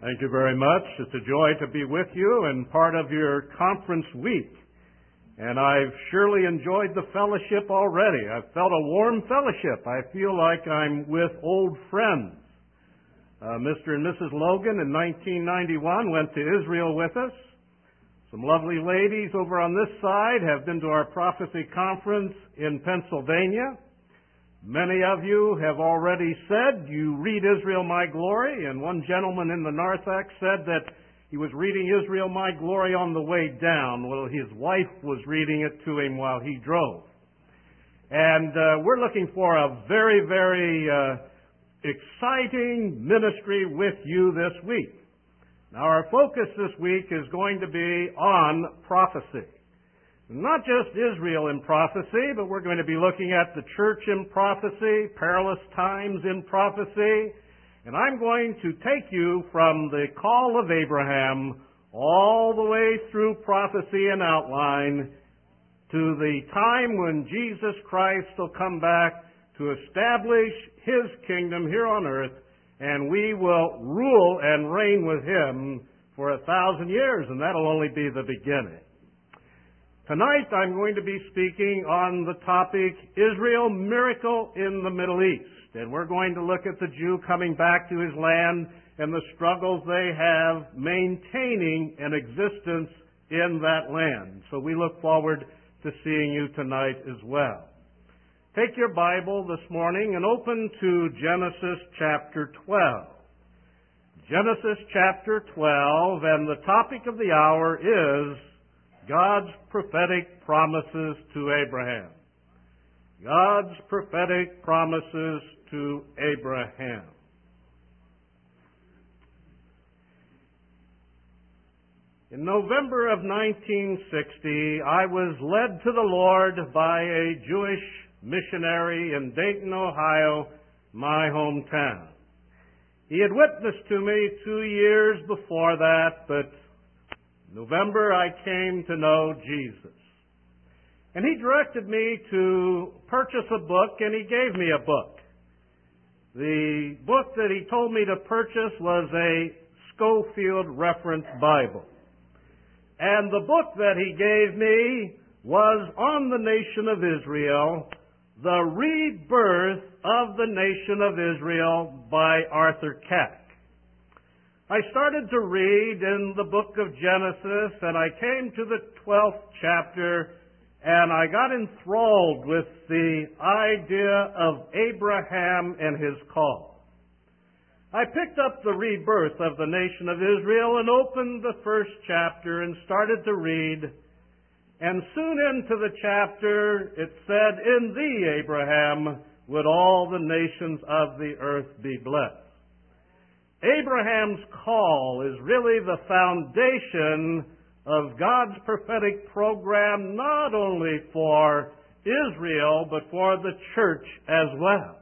Thank you very much. It's a joy to be with you and part of your conference week. And I've surely enjoyed the fellowship already. I've felt a warm fellowship. I feel like I'm with old friends. Mr. and Mrs. Logan in 1991 went to Israel with us. Some lovely ladies over on this side have been to our prophecy conference in Pennsylvania. Many of you have already said you read Israel My Glory, and one gentleman in the narthex said that he was reading Israel My Glory on the way down. Well, his wife was reading it to him while he drove. And we're looking for a very, very exciting ministry with you this week. Now, our focus this week is going to be on prophecy. Not just Israel in prophecy, but we're going to be looking at the church in prophecy, perilous times in prophecy, and I'm going to take you from the call of Abraham all the way through prophecy and outline to the time when Jesus Christ will come back to establish His kingdom here on earth, and we will rule and reign with Him for 1,000 years, and that'll only be the beginning. Tonight I'm going to be speaking on the topic, Israel, Miracle in the Middle East. And we're going to look at the Jew coming back to his land and the struggles they have maintaining an existence in that land. So we look forward to seeing you tonight as well. Take your Bible this morning and open to Genesis chapter 12. Genesis chapter 12, and the topic of the hour is God's prophetic promises to Abraham. God's prophetic promises to Abraham. In November of 1960, I was led to the Lord by a Jewish missionary in Dayton, Ohio, my hometown. He had witnessed to me 2 years before that, but November, I came to know Jesus. And he directed me to purchase a book, and he gave me a book. The book that he told me to purchase was a Scofield Reference Bible. And the book that he gave me was on the nation of Israel, The Rebirth of the Nation of Israel by Arthur Keck. I started to read in the book of Genesis, and I came to the 12th chapter, and I got enthralled with the idea of Abraham and his call. I picked up the rebirth of the nation of Israel and opened the first chapter and started to read, and soon into the chapter it said, "In thee, Abraham, would all the nations of the earth be blessed." Abraham's call is really the foundation of God's prophetic program, not only for Israel, but for the church as well.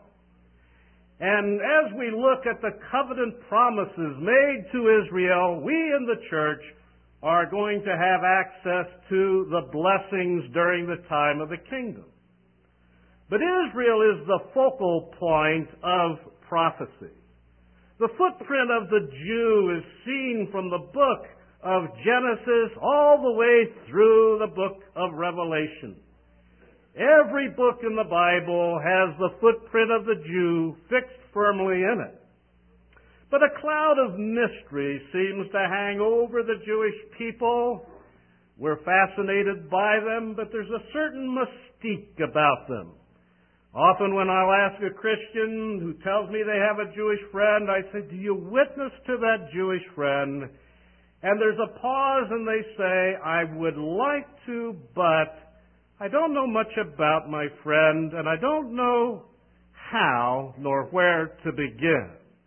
And as we look at the covenant promises made to Israel, we in the church are going to have access to the blessings during the time of the kingdom. But Israel is the focal point of prophecy. The footprint of the Jew is seen from the book of Genesis all the way through the book of Revelation. Every book in the Bible has the footprint of the Jew fixed firmly in it. But a cloud of mystery seems to hang over the Jewish people. We're fascinated by them, but there's a certain mystique about them. Often when I'll ask a Christian who tells me they have a Jewish friend, I say, "Do you witness to that Jewish friend?" And there's a pause and they say, "I would like to, but I don't know much about my friend, and I don't know how nor where to begin."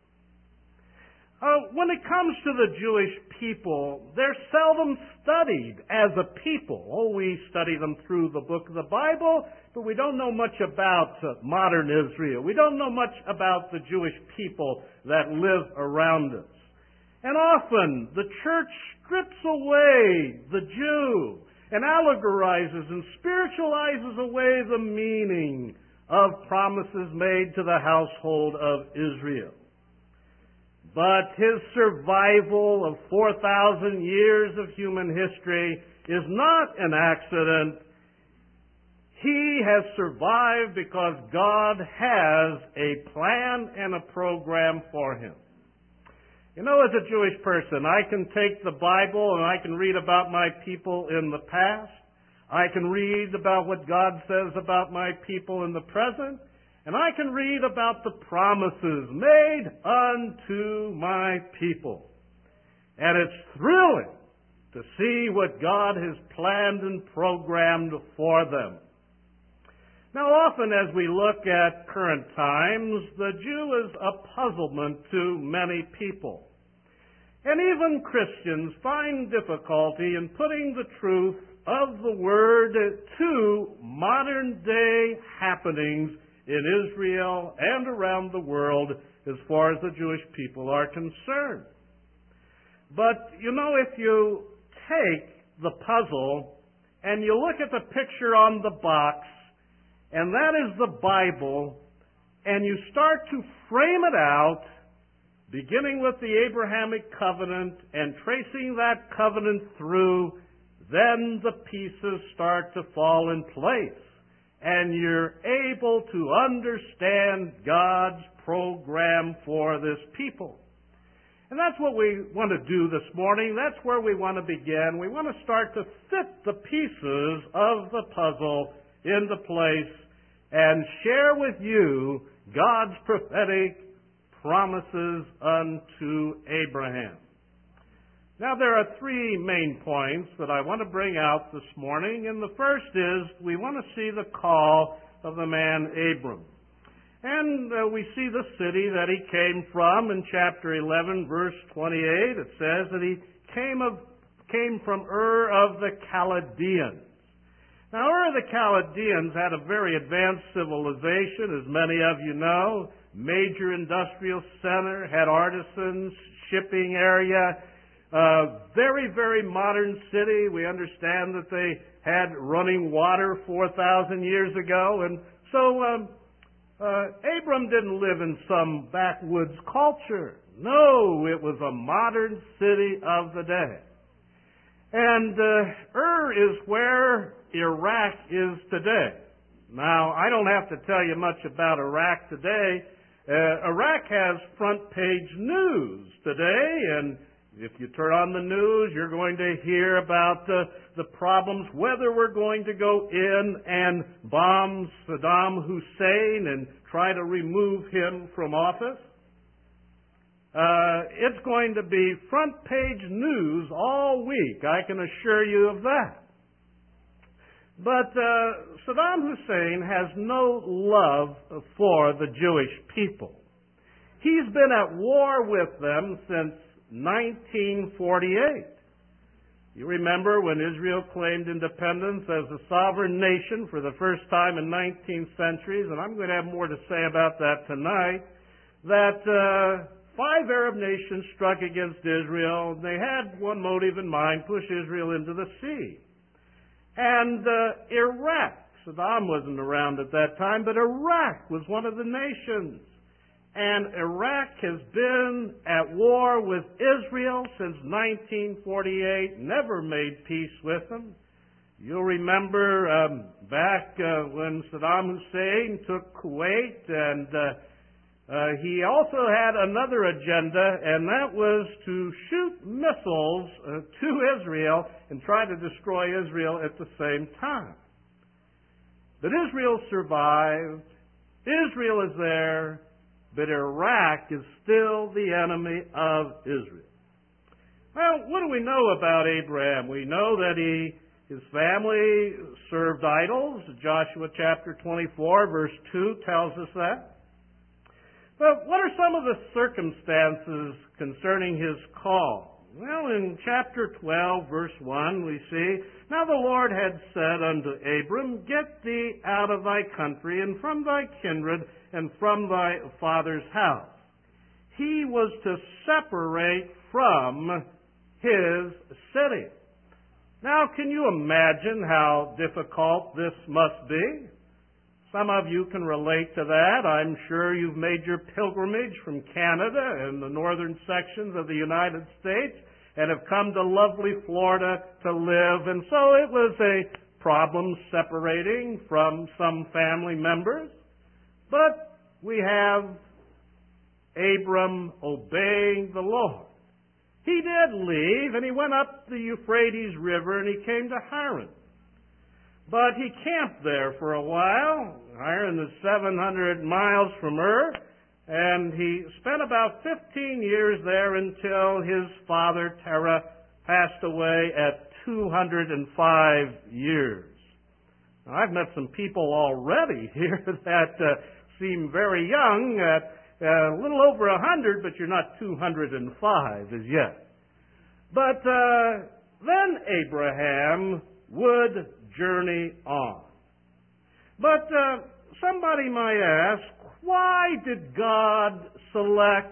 When it comes to the Jewish people, they're seldom studied as a people. We study them through the book of the Bible, but we don't know much about modern Israel. We don't know much about the Jewish people that live around us. And often the church strips away the Jew and allegorizes and spiritualizes away the meaning of promises made to the household of Israel. but his survival of 4,000 years of human history is not an accident. He has survived because God has a plan and a program for him. You know, as a Jewish person, I can take the Bible and I can read about my people in the past. I can read about what God says about my people in the present. And I can read about the promises made unto my people. And it's thrilling to see what God has planned and programmed for them. Now, often as we look at current times, the Jew is a puzzlement to many people. And even Christians find difficulty in putting the truth of the Word to modern day happenings in Israel and around the world as far as the Jewish people are concerned. But, you know, if you take the puzzle and you look at the picture on the box, and that is the Bible, and you start to frame it out, beginning with the Abrahamic covenant and tracing that covenant through, then the pieces start to fall in place. And you're able to understand God's program for this people. And that's what we want to do this morning. That's where we want to begin. We want to start to fit the pieces of the puzzle into place and share with you God's prophetic promises unto Abraham. Now, there are three main points that I want to bring out this morning, and the first is we want to see the call of the man Abram. And we see the city that he came from in chapter 11, verse 28. It says that he came from Ur of the Chaldeans. Now, Ur of the Chaldeans had a very advanced civilization, as many of you know. Major industrial center, had artisans, shipping area, very, very modern city. We understand that they had running water 4,000 years ago. And so Abram didn't live in some backwoods culture. No, it was a modern city of the day. And Ur is where Iraq is today. Now, I don't have to tell you much about Iraq today. Iraq has front page news today, and if you turn on the news, you're going to hear about the problems, whether we're going to go in and bomb Saddam Hussein and try to remove him from office. It's going to be front page news all week, I can assure you of that. But Saddam Hussein has no love for the Jewish people. He's been at war with them since 1948. You remember when Israel claimed independence as a sovereign nation for the first time in 19 centuries, and I'm going to have more to say about that tonight, that 5 Arab nations struck against Israel. They had one motive in mind, push Israel into the sea. And Iraq, Saddam wasn't around at that time, but Iraq was one of the nations. And Iraq has been at war with Israel since 1948, never made peace with them. You'll remember back when Saddam Hussein took Kuwait, and he also had another agenda, and that was to shoot missiles to Israel and try to destroy Israel at the same time. But Israel survived. Israel is there. But Iraq is still the enemy of Israel. Well, what do we know about Abraham? We know that his family served idols. Joshua chapter 24, verse 2 tells us that. But what are some of the circumstances concerning his call? Well, in chapter 12, verse 1, we see, "Now the Lord had said unto Abram, Get thee out of thy country, and from thy kindred, and from thy father's house." He was to separate from his city. Now, can you imagine how difficult this must be? Some of you can relate to that. I'm sure you've made your pilgrimage from Canada and the northern sections of the United States and have come to lovely Florida to live. And so it was a problem separating from some family members. But we have Abram obeying the Lord. He did leave, and he went up the Euphrates River, and he came to Haran. But he camped there for a while. Haran is 700 miles from Ur, and he spent about 15 years there until his father, Terah, passed away at 205 years. Now, I've met some people already here that seem very young, a little over 100, but you're not 205 as yet. But then Abraham would journey on. But somebody might ask, why did God select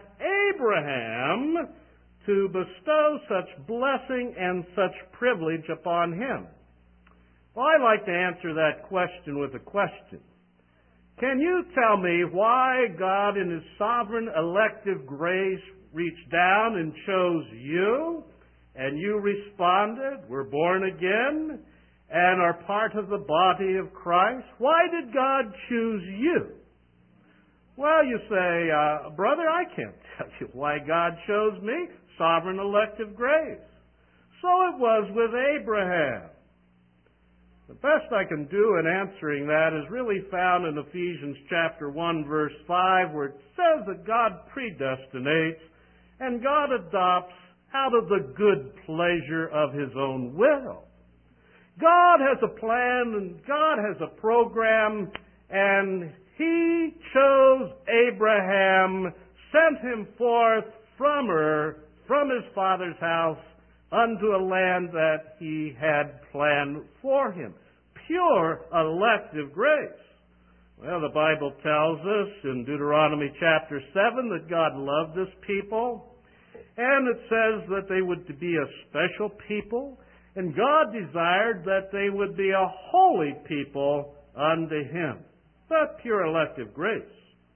Abraham to bestow such blessing and such privilege upon him? Well, I'd like to answer that question with a question. Can you tell me why God in His sovereign elective grace reached down and chose you, and you responded, were born again, and are part of the body of Christ? Why did God choose you? Well, you say, brother, I can't tell you why God chose me. Sovereign elective grace. So it was with Abraham. The best I can do in answering that is really found in Ephesians chapter 1, verse 5, where it says that God predestinates and God adopts out of the good pleasure of His own will. God has a plan and God has a program, and He chose Abraham, sent him forth from Ur, from his father's house, unto a land that He had planned for him. Pure elective grace. Well, the Bible tells us in Deuteronomy chapter 7 that God loved His people, and it says that they would be a special people, and God desired that they would be a holy people unto Him. That's pure elective grace.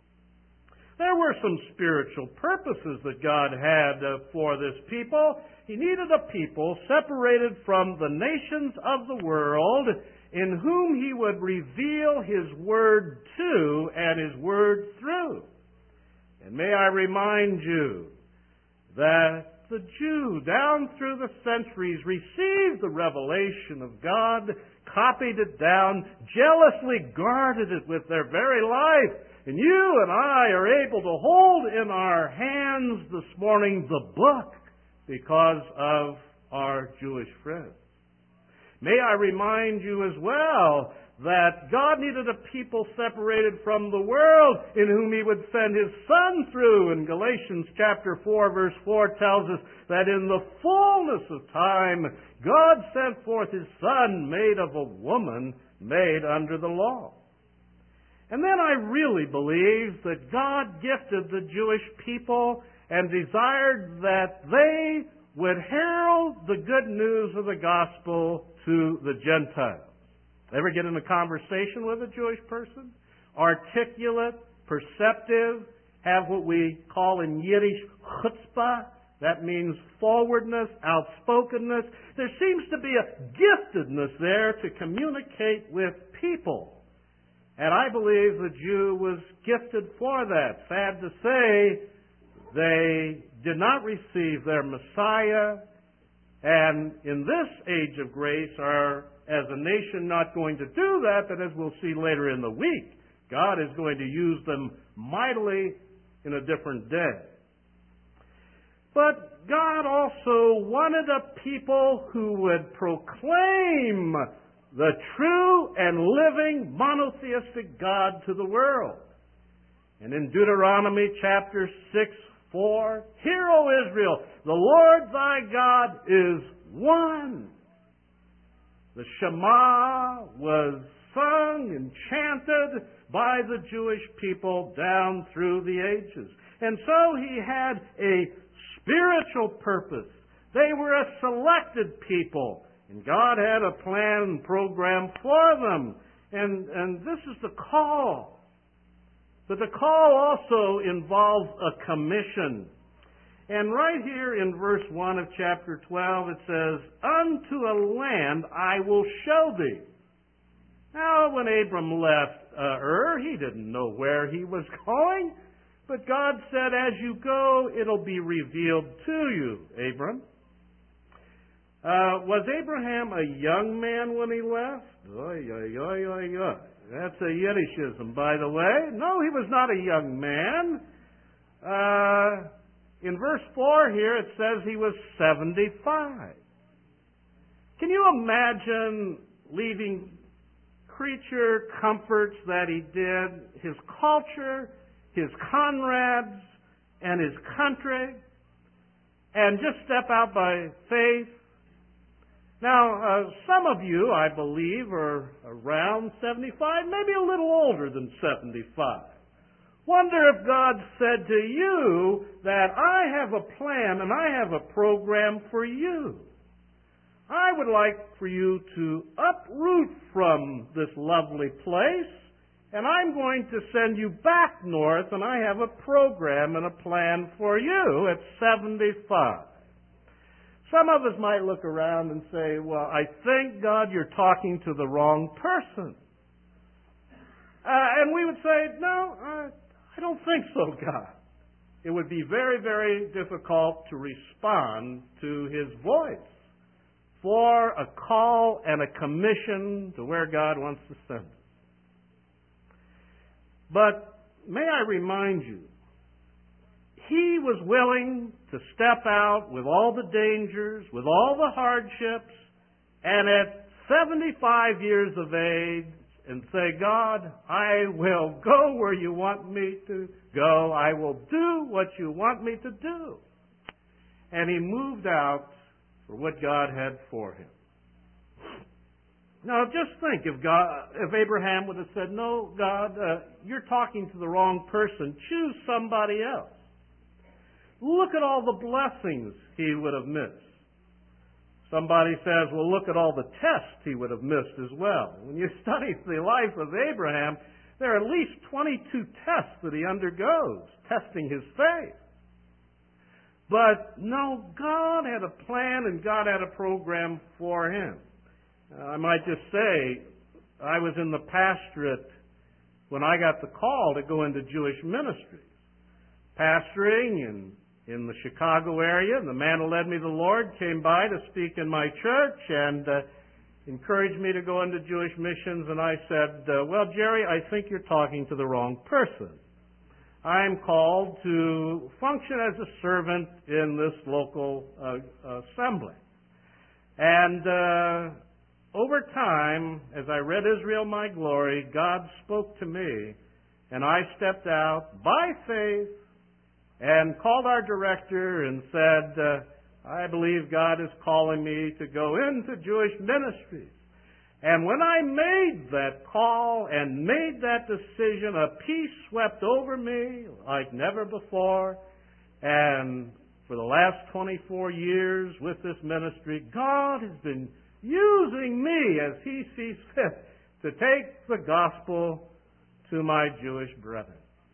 There were some spiritual purposes that God had for this people. He needed a people separated from the nations of the world, in whom He would reveal His Word to and His Word through. And may I remind you that the Jew, down through the centuries, received the revelation of God, copied it down, jealously guarded it with their very life. And you and I are able to hold in our hands this morning the book because of our Jewish friends. May I remind you as well that God needed a people separated from the world in whom He would send His Son through. And Galatians chapter 4 verse 4 tells us that in the fullness of time God sent forth His Son, made of a woman, made under the law. And then I really believe that God gifted the Jewish people and desired that they would herald the good news of the gospel to the Gentiles. Ever get in a conversation with a Jewish person? Articulate, perceptive, have what we call in Yiddish chutzpah. That means forwardness, outspokenness. There seems to be a giftedness there to communicate with people. And I believe the Jew was gifted for that. Sad to say, they did not receive their Messiah, and in this age of grace are, as a nation, not going to do that, but as we'll see later in the week, God is going to use them mightily in a different day. But God also wanted a people who would proclaim the true and living monotheistic God to the world. And in Deuteronomy chapter 6:4, Hear, O Israel, the Lord thy God is one. The Shema was sung and chanted by the Jewish people down through the ages. And so He had a spiritual purpose. They were a selected people. And God had a plan and program for them. And this is the call. But the call also involves a commission. And right here in verse 1 of chapter 12 it says, "Unto a land I will show thee." Now when Abram left Ur, he didn't know where he was going. But God said, "As you go, it'll be revealed to you, Abram." Was Abraham a young man when he left? Oy, oy, oy, oy, oy. That's a Yiddishism, by the way. No, he was not a young man. In verse 4 here, it says he was 75. Can you imagine leaving creature comforts that he did, his culture, his comrades, and his country, and just step out by faith? Now, some of you, I believe, are around 75, maybe a little older than 75. Wonder if God said to you that I have a plan and I have a program for you. I would like for you to uproot from this lovely place, and I'm going to send you back north, and I have a program and a plan for you at 75. Some of us might look around and say, "Well, I think, God, you're talking to the wrong person." And we would say, "No, I don't think so, God." It would be very, very difficult to respond to His voice for a call and a commission to where God wants to send us. But may I remind you, He was willing to step out with all the dangers, with all the hardships, and at 75 years of age, and say, "God, I will go where you want me to go. I will do what you want me to do." And he moved out for what God had for him. Now, just think if Abraham would have said, "No, God, you're talking to the wrong person. Choose somebody else." Look at all the blessings he would have missed. Somebody says, "Well, look at all the tests he would have missed as well." When you study the life of Abraham, there are at least 22 tests that he undergoes, testing his faith. But no, God had a plan and God had a program for him. I might just say, I was in the pastorate when I got the call to go into Jewish ministry. Pastoring in the Chicago area, and the man who led me to the Lord came by to speak in my church and encouraged me to go into Jewish missions. And I said, "Well, Jerry, I think you're talking to the wrong person. I'm called to function as a servant in this local assembly." And over time, as I read Israel, My Glory, God spoke to me, and I stepped out by faith and called our director and said, "I believe God is calling me to go into Jewish ministries." And when I made that call and made that decision, a peace swept over me like never before. And for the last 24 years with this ministry, God has been using me as He sees fit to take the gospel to my Jewish brethren.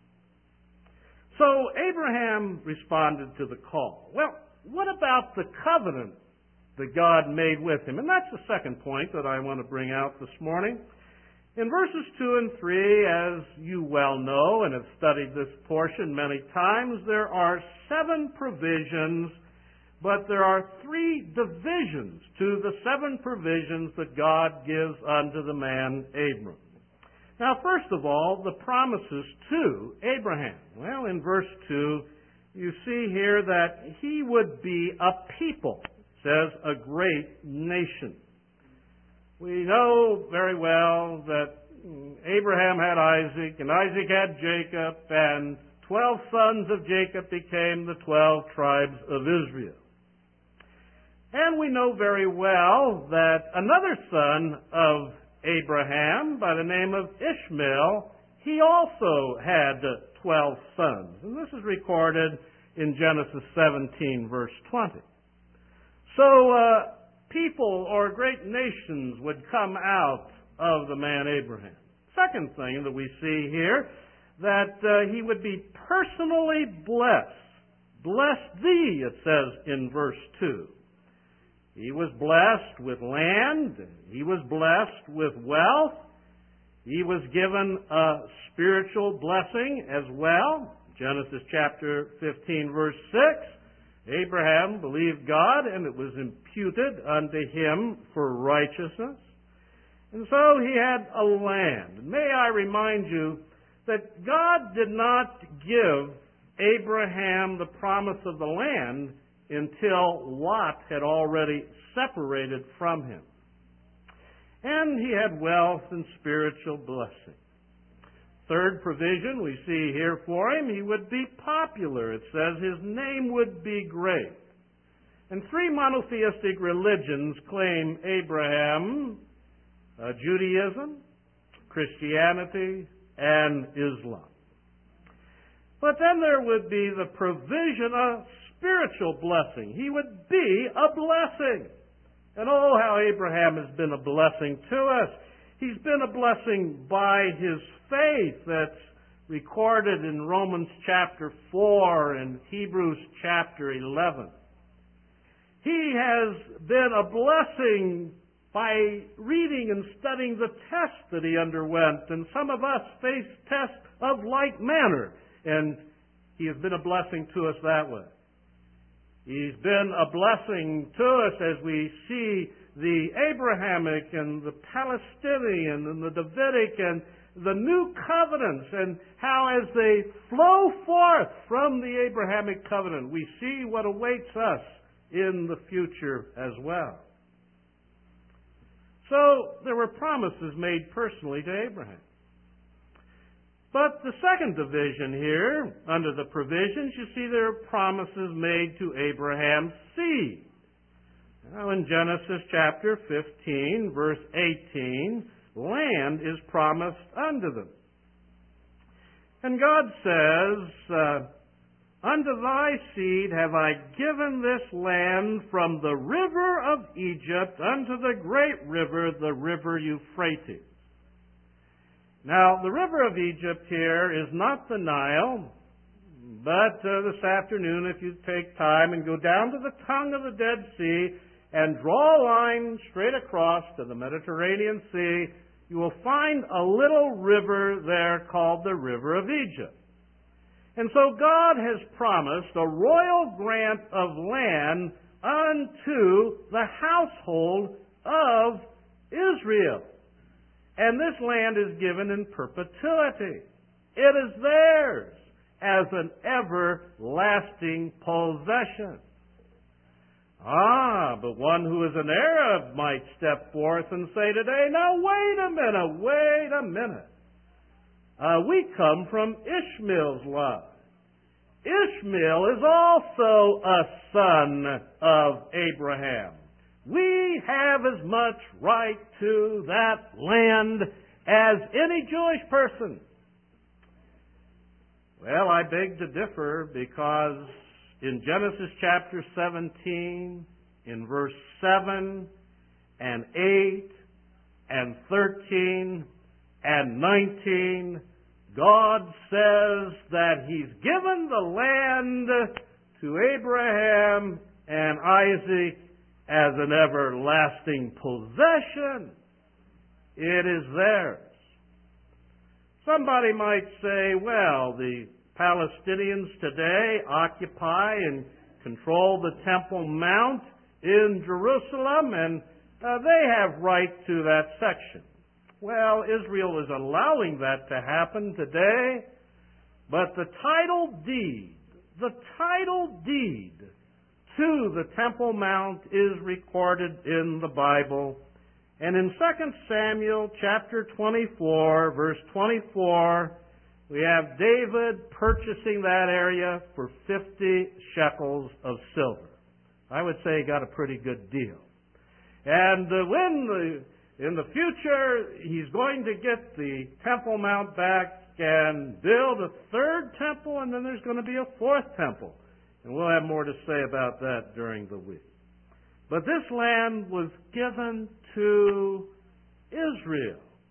So Abraham responded to the call. Well, what about the covenant that God made with him? And that's the second point that I want to bring out this morning. In verses 2 and 3, as you well know and have studied this portion many times, there are 7 provisions, but there are 3 divisions to the 7 provisions that God gives unto the man Abram. Now, first of all, the promises to Abraham. Well, in verse 2, you see here that he would be a people. It says, a great nation. We know very well that Abraham had Isaac, and Isaac had Jacob, and 12 sons of Jacob became the 12 tribes of Israel. And we know very well that another son of Abraham, by the name of Ishmael, he also had 12 sons. And this is recorded in Genesis 17, verse 20. So people or great nations would come out of the man Abraham. Second thing that we see here, that he would be personally blessed. Bless thee, it says in verse 2. He was blessed with land. He was blessed with wealth. He was given a spiritual blessing as well. Genesis chapter 15, verse 6. Abraham believed God, and it was imputed unto him for righteousness. And so he had a land. May I remind you that God did not give Abraham the promise of the land until Lot had already separated from him. And he had wealth and spiritual blessing. Third provision we see here for him, he would be popular. It says his name would be great. And three monotheistic religions claim Abraham: Judaism, Christianity, and Islam. But then there would be the provision of spiritual blessing. He would be a blessing. And oh, how Abraham has been a blessing to us. He's been a blessing by his faith that's recorded in Romans chapter 4 and Hebrews chapter 11. He has been a blessing by reading and studying the tests that he underwent. And some of us face tests of like manner. And he has been a blessing to us that way. He's been a blessing to us as we see the Abrahamic and the Palestinian and the Davidic and the new covenants, and how as they flow forth from the Abrahamic covenant, we see what awaits us in the future as well. So there were promises made personally to Abraham. But the second division here, under the provisions, you see there are promises made to Abraham's seed. Now in Genesis chapter 15, verse 18, land is promised unto them. And God says, unto thy seed have I given this land from the river of Egypt unto the great river, the river Euphrates. Now, the river of Egypt here is not the Nile, but this afternoon, if you take time and go down to the tongue of the Dead Sea and draw a line straight across to the Mediterranean Sea, you will find a little river there called the River of Egypt. And so God has promised a royal grant of land unto the household of Israel. And this land is given in perpetuity. It is theirs as an everlasting possession. But one who is an Arab might step forth and say today, now wait a minute. We come from Ishmael's line. Ishmael is also a son of Abraham. We have as much right to that land as any Jewish person. Well, I beg to differ, because in Genesis chapter 17, in verse 7 and 8 and 13 and 19, God says that He's given the land to Abraham and Isaac as an everlasting possession. It is theirs. Somebody might say, well, the Palestinians today occupy and control the Temple Mount in Jerusalem, and they have right to that section. Well, Israel is allowing that to happen today, but the title deed to the Temple Mount is recorded in the Bible. And in 2 Samuel chapter 24, verse 24, we have David purchasing that area for 50 shekels of silver. I would say he got a pretty good deal. And in the future, he's going to get the Temple Mount back and build a third temple, and then there's going to be a fourth temple. And we'll have more to say about that during the week. But this land was given to Israel.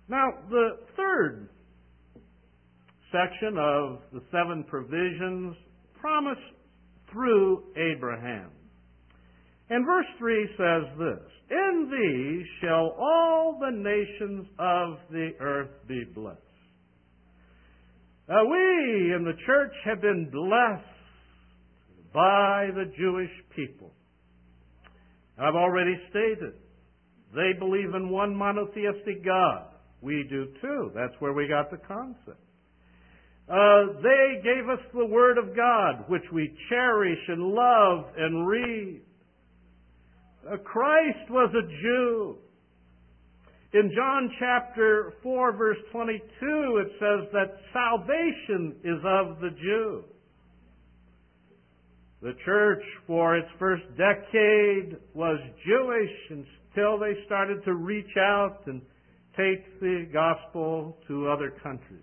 Now, the third section of the 7 provisions promise through Abraham. And verse 3 says this, "In thee shall all the nations of the earth be blessed." We in the church have been blessed by the Jewish people. I've already stated, they believe in one monotheistic God. We do too. That's where we got the concept. They gave us the Word of God, which we cherish and love and read. Christ was a Jew. In John chapter 4, verse 22, it says that salvation is of the Jew. The church, for its first decade, was Jewish until they started to reach out and take the gospel to other countries.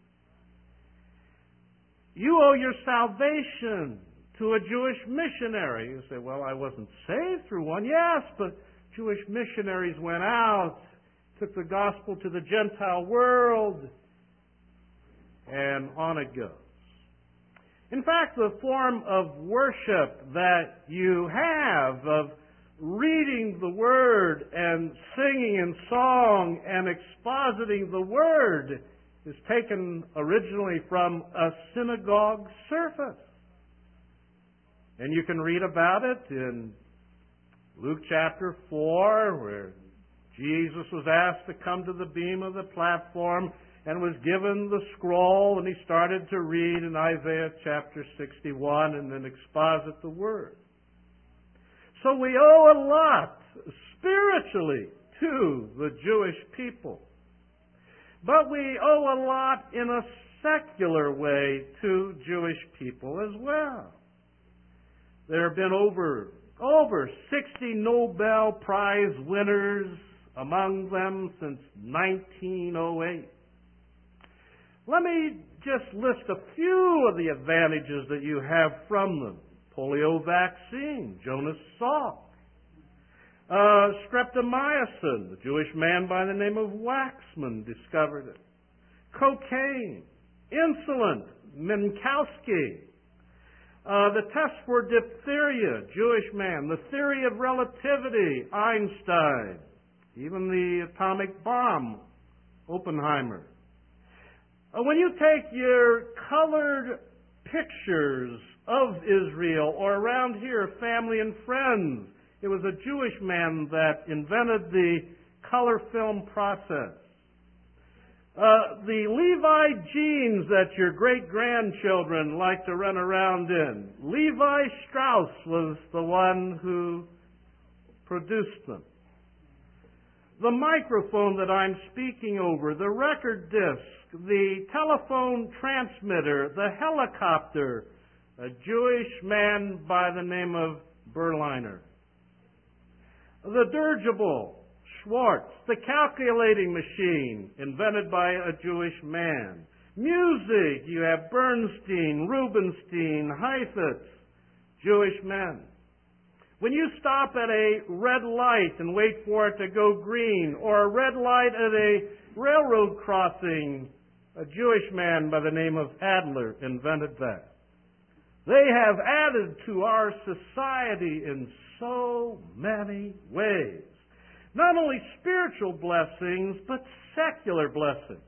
You owe your salvation to a Jewish missionary. You say, well, I wasn't saved through one. Yes, but Jewish missionaries went out, took the gospel to the Gentile world, and on it goes. In fact, the form of worship that you have of reading the Word and singing in song and expositing the Word is taken originally from a synagogue service. And you can read about it in Luke chapter 4, where Jesus was asked to come to the beam of the platform and was given the scroll, and he started to read in Isaiah chapter 61 and then exposit the Word. So we owe a lot spiritually to the Jewish people. But we owe a lot in a secular way to Jewish people as well. There have been over 60 Nobel Prize winners among them since 1908. Let me just list a few of the advantages that you have from them. Polio vaccine, Jonas Salk. Streptomycin, the Jewish man by the name of Waxman discovered it. Cocaine, insulin, Minkowski. The test for diphtheria, Jewish man. The theory of relativity, Einstein. Even the atomic bomb, Oppenheimer. When you take your colored pictures of Israel or around here, family and friends, it was a Jewish man that invented the color film process. The Levi jeans that your great-grandchildren like to run around in, Levi Strauss was the one who produced them. The microphone that I'm speaking over, the record disc, the telephone transmitter, the helicopter, a Jewish man by the name of Berliner. The dirigible, Schwartz. The calculating machine, invented by a Jewish man. Music, you have Bernstein, Rubinstein, Heifetz, Jewish men. When you stop at a red light and wait for it to go green, or a red light at a railroad crossing, a Jewish man by the name of Adler invented that. They have added to our society in so many ways. Not only spiritual blessings, but secular blessings.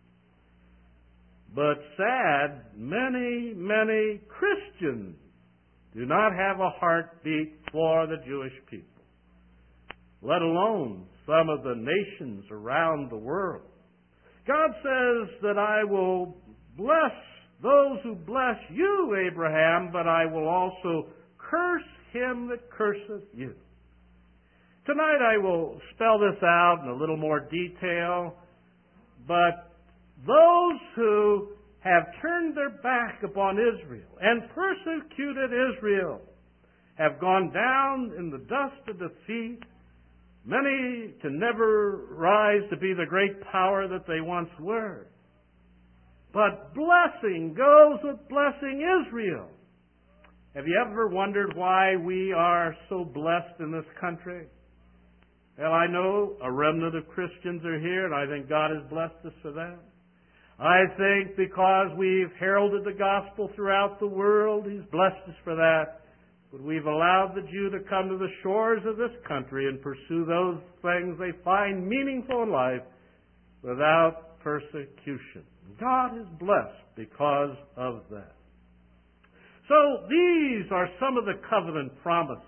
But sad, many Christians do not have a heartbeat for the Jewish people, let alone some of the nations around the world. God says that I will bless those who bless you, Abraham, but I will also curse him that curseth you. Tonight I will spell this out in a little more detail, but those who have turned their back upon Israel and persecuted Israel have gone down in the dust of defeat, many to never rise to be the great power that they once were. But blessing goes with blessing Israel. Have you ever wondered why we are so blessed in this country? Well, I know a remnant of Christians are here, and I think God has blessed us for that. I think because we've heralded the gospel throughout the world, He's blessed us for that. But we've allowed the Jew to come to the shores of this country and pursue those things they find meaningful in life without persecution. God is blessed because of that. So these are some of the covenant promises.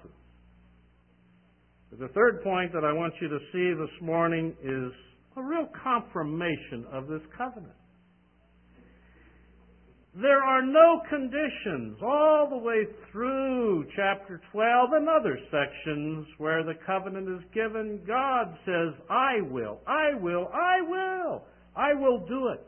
The third point that I want you to see this morning is a real confirmation of this covenant. There are no conditions all the way through chapter 12 and other sections where the covenant is given. God says, I will do it.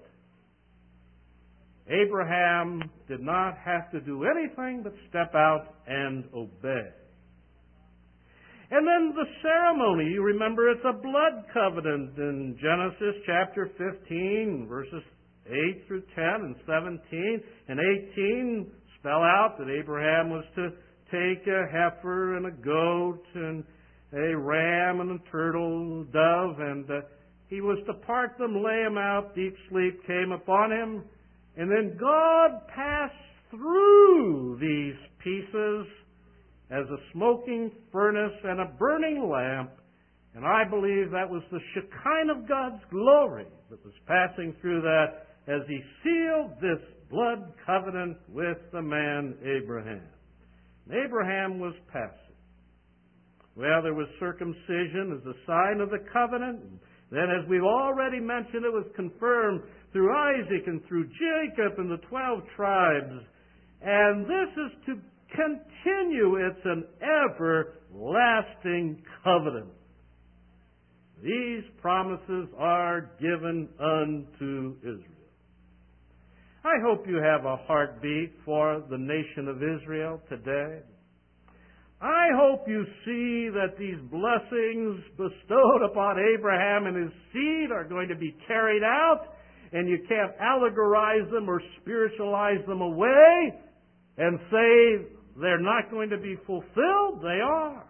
Abraham did not have to do anything but step out and obey. And then the ceremony, you remember it's a blood covenant in Genesis chapter 15, verses 8 through 10 and 17 and 18 spell out that Abraham was to take a heifer and a goat and a ram and a turtle dove, and he was to part them, lay them out, deep sleep came upon him, and then God passed through these pieces as a smoking furnace and a burning lamp, and I believe that was the Shekinah of God's glory that was passing through that as He sealed this blood covenant with the man Abraham. And Abraham was passive. Well, there was circumcision as a sign of the covenant. Then, as we've already mentioned, it was confirmed through Isaac and through Jacob and the 12 tribes. And this is to continue. It's an everlasting covenant. These promises are given unto Israel. I hope you have a heartbeat for the nation of Israel today. I hope you see that these blessings bestowed upon Abraham and his seed are going to be carried out, and you can't allegorize them or spiritualize them away and say they're not going to be fulfilled. They are.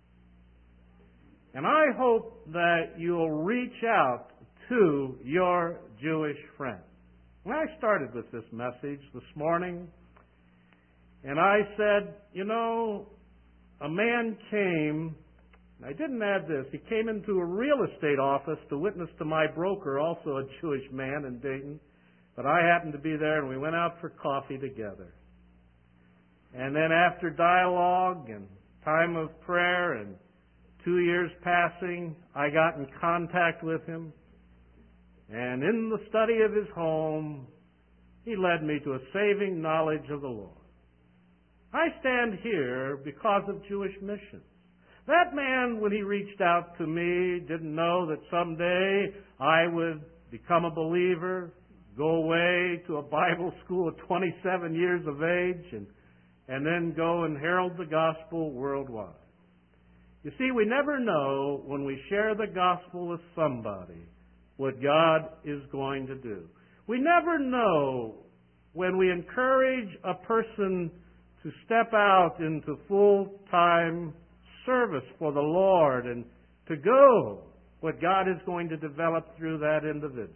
And I hope that you'll reach out to your Jewish friends. When I started with this message this morning, and I said, a man came, and I didn't add this, he came into a real estate office to witness to my broker, also a Jewish man in Dayton, but I happened to be there, and we went out for coffee together. And then after dialogue and time of prayer and 2 years passing, I got in contact with him. And in the study of his home, he led me to a saving knowledge of the Lord. I stand here because of Jewish missions. That man, when he reached out to me, didn't know that someday I would become a believer, go away to a Bible school at 27 years of age, and then go and herald the gospel worldwide. You see, we never know when we share the gospel with somebody what God is going to do. We never know when we encourage a person to step out into full-time service for the Lord and to go what God is going to develop through that individual.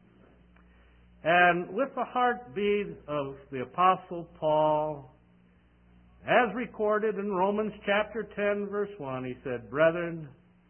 And with the heartbeat of the Apostle Paul, as recorded in Romans chapter 10, verse 1, he said, "Brethren,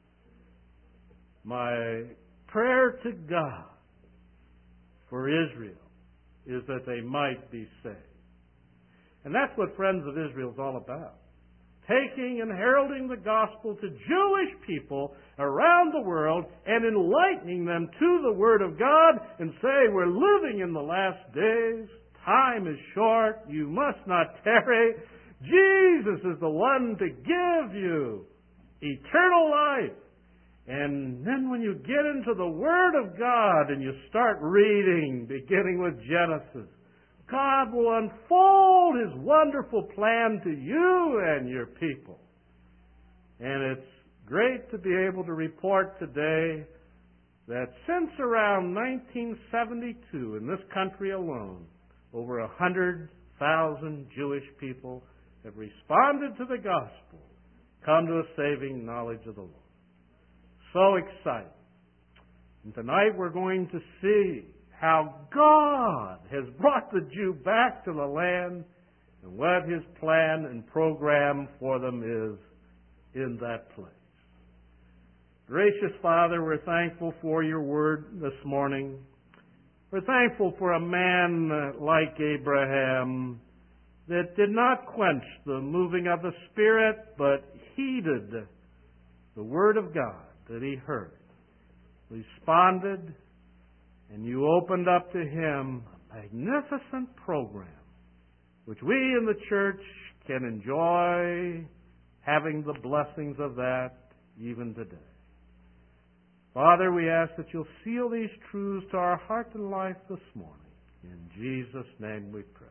my prayer to God for Israel is that they might be saved." And that's what Friends of Israel is all about. Taking and heralding the gospel to Jewish people around the world and enlightening them to the Word of God and say, we're living in the last days. Time is short. You must not tarry. Jesus is the one to give you eternal life. And then when you get into the Word of God and you start reading, beginning with Genesis, God will unfold His wonderful plan to you and your people. And it's great to be able to report today that since around 1972, in this country alone, over 100,000 Jewish people have responded to the gospel, come to a saving knowledge of the Lord. So exciting. And tonight we're going to see how God has brought the Jew back to the land and what His plan and program for them is in that place. Gracious Father, we're thankful for Your Word this morning. We're thankful for a man like Abraham that did not quench the moving of the Spirit, but heeded the Word of God that he heard, responded, and You opened up to him a magnificent program which we in the church can enjoy having the blessings of that even today. Father, we ask that You'll seal these truths to our heart and life this morning. In Jesus' name we pray.